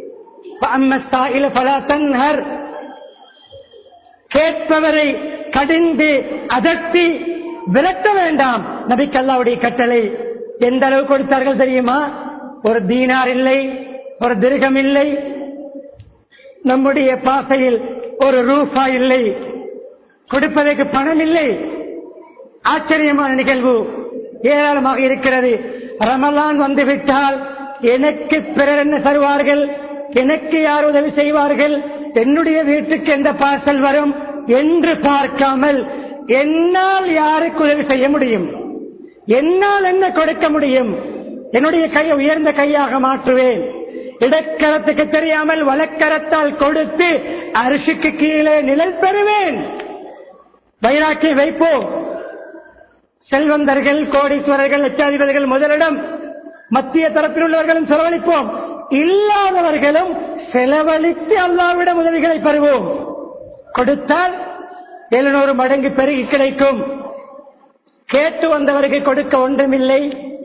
கேட்பவரை கடிந்து அதட்டி விரட்ட வேண்டாம். நபிக்கு அல்லாஹ்வுடைய கட்டளை. எந்த அளவு கொடுத்தார்கள் தெரியுமா? ஒரு தீனார் இல்லை, ஒரு திர்கம் இல்லை, நம்முடைய பாசையில் ஒரு ரூபா இல்லை, கொடுப்பதற்கு பணம் இல்லை. ஆச்சரியமான நிகழ்வு ஏராளமாக இருக்கிறது. ரமலான் வந்துவிட்டால் எனக்கு பிறர் என்ன தருவார்கள், எனக்கு யார் உதவி செய்வார்கள், என்னுடைய வீட்டுக்கு எந்த பார்சல் வரும் என்று பார்க்காமல் என்னால் யாருக்கு உதவி செய்ய முடியும், என்னால் என்ன கொடுக்க முடியும், என்னுடைய கையை உயர்ந்த கையாக மாற்றுவேன். இடக்கரத்துக்கு தெரியாமல் வலக்கரத்தால் கொடுத்து அரிசிக்கு கீழே நிழல் பெறுவேன். வைராக்கியம் வைப்போம். செல்வந்தர்கள், கோடீஸ்வரர்கள், லட்சாதிபதிகள் முதலிடம், மத்திய தரப்பில் உள்ளவர்களும் செலவழிப்போம். இல்லாதவர்களும் செலவழித்து அல்லாஹ்விடம் உதவிகளை பெறுவோம். கொடுத்தால் எழுநூறு மடங்கு பெருகி கிடைக்கும். கேட்டு வந்தவருக்கு கொடுக்க ஒன்றுமில்லை.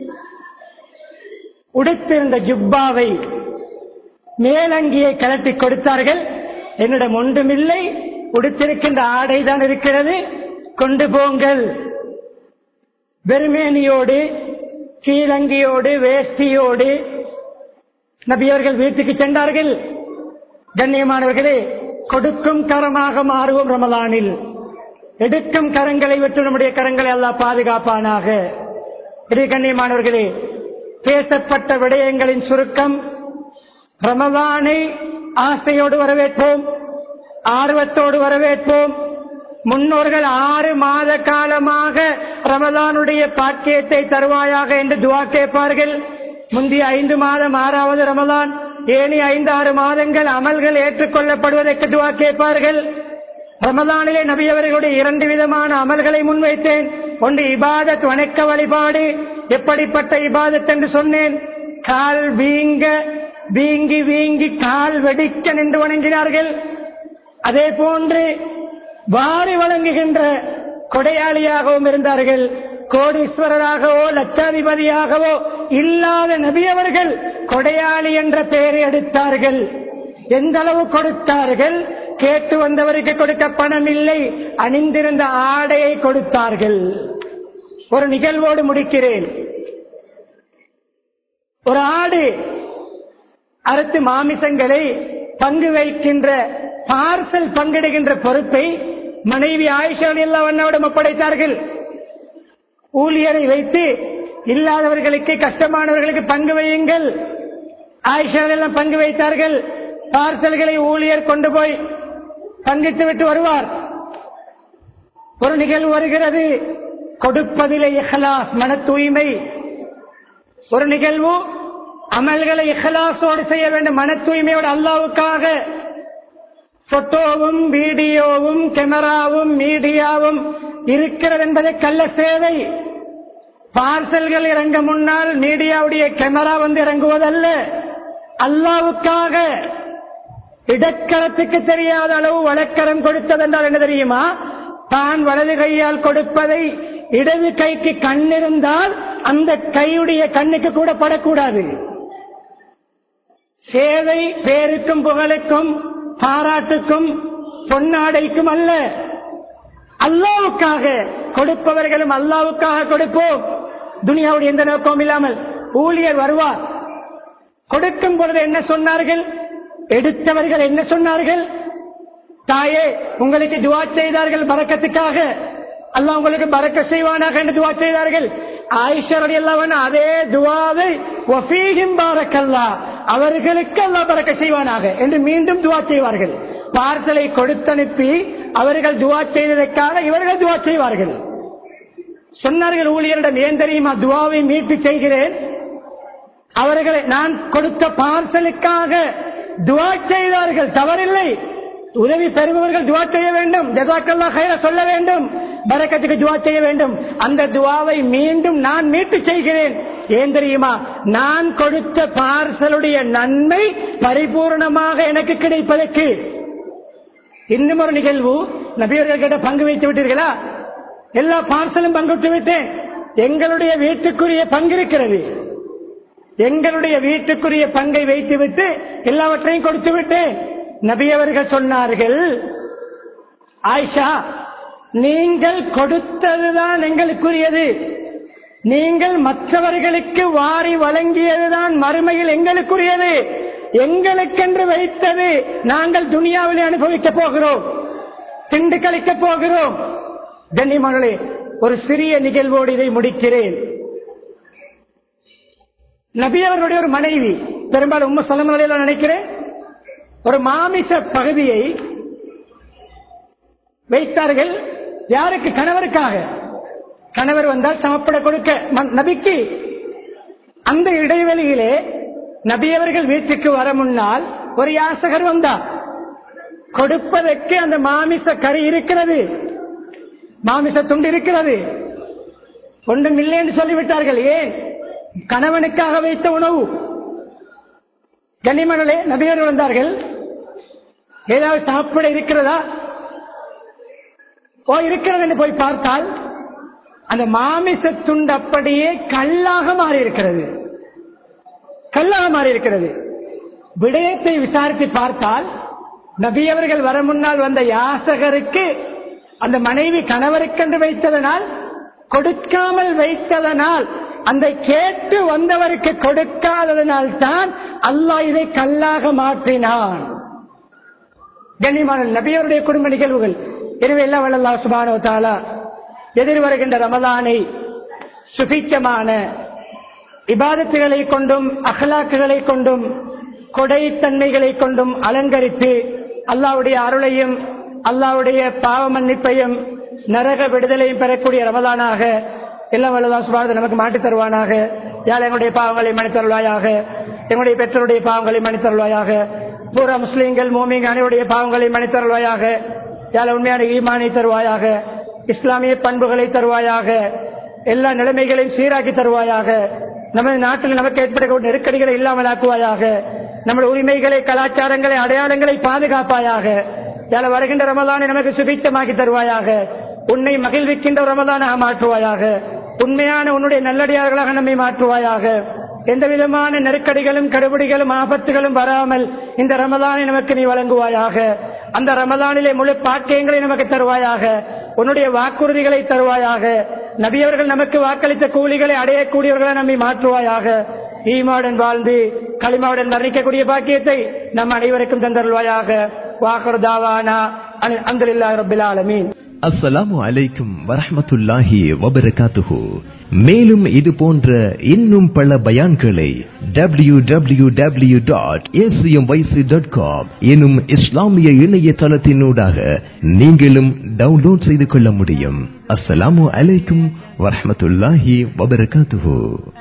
உடுத்திருந்த ஜுப்பாவை, மேலங்கியை கலட்டி கொடுத்தார்கள். என்னிடம் ஒன்றுமில்லை, உடுத்திருக்கின்ற ஆடைதான் இருக்கிறது, கொண்டு போங்கள். வெறுமேனியோடு, கீழங்கியோடு, வேஷ்டியோடு நபியவர்கள் வீட்டுக்கு சென்றார்கள். கண்ணியமானவர்களே, கொடுக்கும் கரமாக மாறுவோம் ரமலானில். எடுக்கும் கரங்களை விட்டு நம்முடைய கரங்களை அல்லாஹ் பாதுகாப்பானாக. இது கண்ணியமானவர்களே, பேசப்பட்ட விடயங்களின் சுருக்கம். ரமலானை ஆசையோடு வரவேற்போம், ஆர்வத்தோடு வரவேற்போம். முன்னோர்கள் ஆறு மாத காலமாக ரமலானுடைய பாக்கியத்தை தருவாயாக என்று துவா கேட்பார்கள். முந்தைய ஐந்து மாதம் ஆறாவது ரமலான், ஏனி ஐந்து ஆறு மாதங்கள் அமல்கள் ஏற்றுக்கொள்ளப்படுவதற்கு துவா கேட்பார்கள். ரமலானிலே நபியவர்களுடைய இரண்டு விதமான அமல்களை முன்வைத்தேன். ஒன்று இபாதத், வணக்க வழிபாடு. எப்படிப்பட்ட இபாதத் என்று சொன்னேன்? கால் வீங்க வீங்கி வீங்கி கால் வெடிக்க நின்று வணங்கினார்கள். அதே போன்று வாரி வழங்குகின்ற கொடையாளியாகவும் இருந்தார்கள். கோடீஸ்வரராகவோ லட்சாதிபதியாகவோ இல்லாத நபியவர்கள் கொடையாளி என்ற பெயரை எடுத்தார்கள். எந்த அளவு கொடுத்தார்கள்? கேட்டு வந்தவருக்கு கொடுக்க பணம் இல்லை, அணிந்திருந்த ஆடையை கொடுத்தார்கள். ஒரு நிகழ்வோடு முடிக்கிறேன். ஒரு ஆடு அறுத்து மாமிசங்களை பங்கு வைக்கின்ற, பார்சல் பங்கிடுகின்ற பொறுப்பை மனைவி ஆயிஷா ரலியல்லாஹு ஒப்படைத்தார்கள். ஊழியரை வைத்து இல்லாதவர்களுக்கு, கஷ்டமானவர்களுக்கு பங்கு வையுங்கள். ஆயிஷா எல்லாம் பங்கு வைத்தார்கள். பார்சல்களை ஊழியர் கொண்டு போய் பங்கிட்டு விட்டு வருவார். ஒரு நிகழ்வு வருகிறது, கொடுப்பதிலே இஹ்லாஸ், மன தூய்மை. ஒரு நிகழ்வு, அமல்களை இஹ்லாஸோடு செய்ய வேண்டும், மன தூய்மையோடு, அல்லாஹ்வுக்காக. போட்டோவும் வீடியோவும் கேமராவும் மீடியாவும் இருக்கிறது என்பதை கள்ள சேவை. பார்சல்கள் இறங்க முன்னால் மீடியாவுடைய கேமரா வந்து இறங்குவதல்ல, அல்லாஹ்வுக்காக. இடக்கரத்துக்கு தெரியாத அளவு வலக்கரம் கொடுத்தது என்றால் என்ன தெரியுமா? தான் வலது கையால் கொடுப்பதை இடது கைக்கு கண் இருந்தால் அந்த கையுடைய கண்ணுக்கு கூட படக்கூடாது. சேவை பேருக்கும் புகழுக்கும் பாராட்டுக்கும் பொன்னாடைக்கும் அல்ல, அல்லாஹ்வுக்காக. கொடுப்பவர்களும் அல்லாஹ்வுக்காக கொடுப்போம். துனியாவுடைய எந்த நோக்கமும் இல்லாமல் ஊழியர் வருவார். கொடுக்கும் பொழுது என்ன சொன்னார்கள்? எடுத்தவர்கள் என்ன சொன்னார்கள்? தாயே, உங்களுக்கு துஆ செய்தார்கள் பரக்கத்துக்காக, அல்லாஹ் உங்களுக்கு பரக்கத் செய்வானாக என்று துஆ செய்தார்கள். ஆயிஷா ரலியல்லாஹு அன்ஹா அதே துஆவை வஃபீஹிம் பாரக்கல்லாஹ், அவர்களுக்கு அல்லாஹ் பரக்கத் செய்வானாக என்று மீண்டும் துஆ செய்வார்கள். பார்சலை கொடுத்தனுப்பி அவர்கள் துஆ செய்ததற்காக இவர்கள் துஆ செய்வார்கள். சொன்னார்கள் ஊழியரிடம், ஏன் தெரியுமா துஆவை மீட்டு செய்கிறேன்? அவர்களை நான் கொடுத்த பார்சலுக்காக துஆ செய்தார்கள், தவறில்லை. உதவி பெறுபவர்கள் துஆ செய்ய வேண்டும், ஜஸாக்கல்லாஹ் கைர சொல்ல வேண்டும், பரக்கத்துக்கு துஆ செய்ய வேண்டும். அந்த துஆவை மீண்டும் நான் மீட்டு செய்கிறேன். ஏன் தெரியுமா? நான் கொடுத்த பார்சலுடைய நன்மை பரிபூர்ணமாக எனக்கு கிடைப்பதற்கு. இன்னும் ஒரு நிகழ்வு, நபியவர்கள் கிட்ட பங்கு வைத்து விட்டீர்களா? எல்லா பார்சலும் பங்கு விட்டேன். எங்களுடைய வீட்டுக்குரிய பங்கு இருக்கிறது, எங்களுடைய வீட்டுக்குரிய பங்கை வைத்துவிட்டு எல்லாவற்றையும் கொடுத்து விட்டேன். நபி அவர்கள் சொன்னார்கள், ஆயிஷா, நீங்கள் கொடுத்ததுதான் எங்களுக்குரியது, நீங்கள் மற்றவர்களுக்கு வாரி வழங்கியதுதான் மறுமையில் எங்களுக்குரியது, எங்களுக்கென்று வைத்தது நாங்கள் துனியாவிலே அனுபவிக்க போகிறோம், திண்டு கழிக்க போகிறோம். கண்ணியமானவர்களே, ஒரு சிறிய நிகழ்வோடு இதை முடிக்கிறேன். நபி அவர்களுடைய ஒரு மனைவி, பெரும்பாலும் உம்மு சலமா ரலியல்லாஹு நினைக்கிறேன், ஒரு மாமிச பகுதியை வைத்தார்கள். யாருக்கு? கணவருக்காக. கணவர் வந்தால் சமப்பட கொடுக்க நபிக்கு. அந்த இடைவெளியிலே நபி அவர்கள் வீட்டுக்கு வர முன்னால் ஒரு யாசகர் வந்தார். கொடுப்பதற்கு அந்த மாமிச கறி இருக்கிறது, மாமிச துண்டு இருக்கிறது, ஒன்றும் இல்லை என்று சொல்லிவிட்டார்கள். ஏன்? கணவனுக்காக வைத்த உணவு. கண்ணியமானவர்களே, நபியர்கள் வந்தார்கள், ஏதாவது சாப்பிட இருக்கிறதா? ஓ, இருக்கிறது என்று போய் பார்த்தால் அந்த மாமிச துண்டு அப்படியே கல்லாக மாறி இருக்கிறது, கல்லாக மாறி இருக்கிறது. விடயத்தை விசாரித்து பார்த்தால் நபி அவர்கள் வர முன்னால் வந்த யாசகருக்கு அந்த மனைவி கணவருக்கென்று வைத்ததனால், கொடுக்காமல் வைத்ததனால், அந்த கேட்டு வந்தவருக்கு கொடுக்காததனால் தான் அல்லாஹ் இதை கல்லாக மாற்றினான். கண்ணியமான நபியருடைய குடும்ப நிகழ்வுகள். எனவே எல்லாம் வல்ல அல்லாஹ் சுப்ஹானஹு வ தஆலா எதிர் வருகின்ற ரமலானை சுபிச்சமான இபாதத்துகளை கொண்டும் அஹ்லாக்குகளை கொண்டும் கொடைத்தன்மைகளை கொண்டும் அலங்கரித்து அல்லாஹ்வுடைய அருளையும் அல்லாஹ்வுடைய பாவ மன்னிப்பையும் நரக விடுதலையும் பெறக்கூடிய ரமலானாக எல்லாம் வல்ல அல்லாஹ் சுப்ஹானஹு வ தஆலா நமக்கு மாற்றி தருவானாக. யாழ் எங்களுடைய பாவங்களை மன்னித்தருள்வாயாக, எங்களுடைய பெற்றோருடைய பாவங்களை மன்னித்தருள்வாயாக, பூரா முஸ்லீம்கள் மூமின்கள் அனைவருடைய பாவங்களை மன்னித்தருள்வாயாக. யாழ் உண்மையான ஈமானை தருவாயாக, இஸ்லாமிய பண்புகளை தருவாயாக, எல்லா நிலைமைகளையும் சீராக்கி தருவாயாக. நமது நாட்டில் நமக்கு ஏற்படக்கூடிய நெருக்கடிகளை இல்லாமல் ஆக்குவாயாக. நம்முடைய உரிமைகளை, கலாச்சாரங்களை, அடையாளங்களை பாதுகாப்பாயாக. யாழ் வருகின்ற ரமலானை நமக்கு சுபித்தமாக்கி தருவாயாக. உன்னை மகிழ்விக்கின்ற ரமலானாக மாற்றுவாயாக. உண்மையான உன்னுடைய நல்லடியார்களாக நம்மை மாற்றுவாயாக. எந்த விதமான நெருக்கடிகளும் கடுபிடிகளும் ஆபத்துகளும் வராமல் இந்த ரமலானை நமக்கு நீ வழங்குவாயாக. அந்த ரமலானிலே முழு பாக்கியங்களை நமக்கு தருவாயாக. உன்னுடைய வாக்குறுதிகளை தருவாயாக. நபியவர்கள் நமக்கு வாக்களித்த கூலிகளை அடையக்கூடியவர்களை நம்மை மாற்றுவாயாக. ஈமாவுடன் வாழ்ந்து களிமாவுடன் மரணிக்கக்கூடிய பாக்கியத்தை நம் அனைவருக்கும் தந்தருள்வாயாக. வாஹிரு தாவானா அல்ஹம்துலில்லாஹி ரப்பில் ஆலமீன். அஸ்ஸலாமு அலைக்கும் வரஹ்மத்துல்லாஹி வபரகாத்துஹு. மேலும் இது போன்ற இன்னும் பல பயான்களை W W W dot A C M Y C dot com எனும் இஸ்லாமிய இணையதளத்தினூடாக நீங்களும் டவுன்லோட் செய்து கொள்ள முடியும். அஸ்ஸலாமு அலைக்கும் வரஹ்மத்துல்லாஹி வபரகாத்துஹு.